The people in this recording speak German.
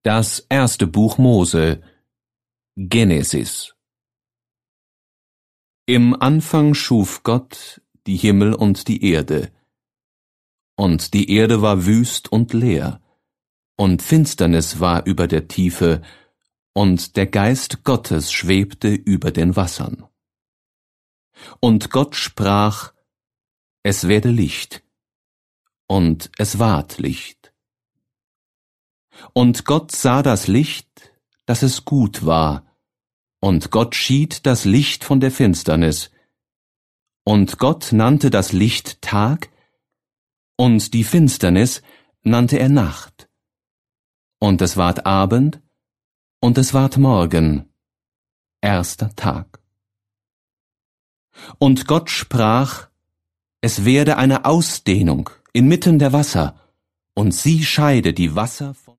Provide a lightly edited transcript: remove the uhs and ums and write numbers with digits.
Das erste Buch Mose, Genesis. Im Anfang schuf Gott die Himmel und die Erde. Und die Erde war wüst und leer, und Finsternis war über der Tiefe, und der Geist Gottes schwebte über den Wassern. Und Gott sprach, es werde Licht, und es ward Licht. Und Gott sah das Licht, dass es gut war, und Gott schied das Licht von der Finsternis. Und Gott nannte das Licht Tag, und die Finsternis nannte er Nacht. Und es ward Abend, und es ward Morgen, erster Tag. Und Gott sprach, es werde eine Ausdehnung inmitten der Wasser, und sie scheide die Wasser von